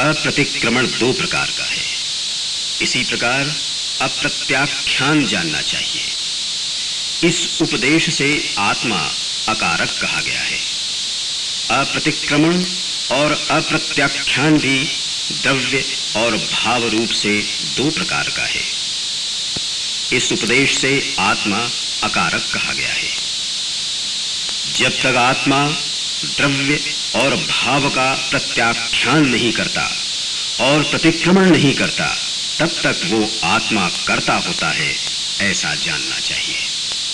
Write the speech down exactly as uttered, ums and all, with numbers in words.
अप्रतिक्रमण दो प्रकार का है। इसी प्रकार अप्रत्याख्यान जानना चाहिए। इस उपदेश से आत्मा अकारक कहा गया है। अप्रतिक्रमण और अप्रत्याख्यान भी द्रव्य और भाव रूप से दो प्रकार का है। इस उपदेश से आत्मा अकारक कहा गया है। जब तक आत्मा द्रव्य और भाव का प्रत्याख्यान नहीं करता और प्रतिक्रमण नहीं करता, तब तक वो आत्मा कर्ता होता है, ऐसा जानना चाहिए।